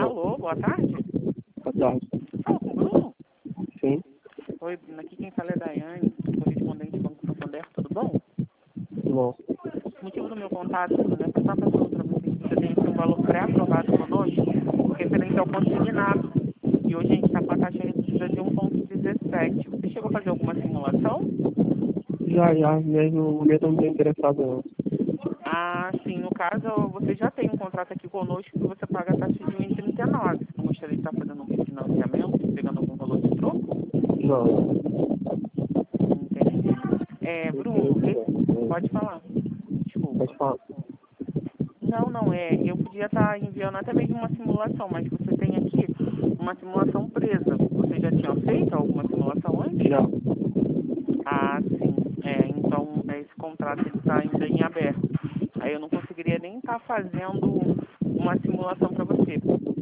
Alô, boa tarde. Boa tarde. Fala com o Bruno? Sim. Oi, Bruno, aqui quem fala é Daiane, correspondente do Banco Santander, tudo bom? Tudo bom. O motivo do meu contato, Bruno, é passar para você que você tem aqui um valor pré-aprovado conosco, referente ao consignado. E hoje a gente está com a taxa reduzida de 1,17. Você chegou a fazer alguma simulação? Já, mas no momento eu não estou interessado não. Ah, sim. No caso, você já tem um contrato aqui conosco que você paga a taxa de 1,39. Você gostaria de estar fazendo um refinanciamento, pegando algum valor de troco? Não. Entendi. Bruno, pode falar. Pode Desculpa. falar. Não, eu podia estar enviando até mesmo uma simulação, mas você tem aqui uma simulação presa. Você já tinha feito alguma simulação antes? Já. Ah, sim. Então esse contrato está ainda em aberto. Aí eu não conseguiria nem estar fazendo uma simulação para você,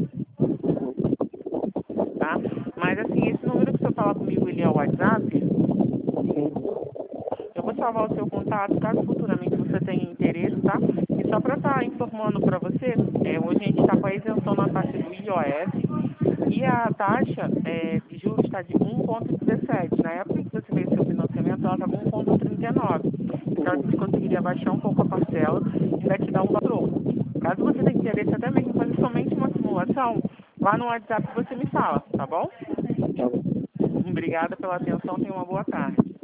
tá? Mas assim, esse número que você fala comigo, ele é o WhatsApp? Eu vou salvar o seu contato, caso futuramente você tenha interesse, tá? E só para estar informando para você, hoje a gente está com a isenção na taxa do IOF e a taxa de juros está de 1,17. Na época que você fez seu financiamento, ela estava 1,39. Então a gente conseguiria baixar um pouco a parcela e vai te dar um troco. Caso você tenha interesse até mesmo em fazer somente uma simulação, lá no WhatsApp você me fala, tá bom? Tá bom. Obrigada pela atenção, tenha uma boa tarde.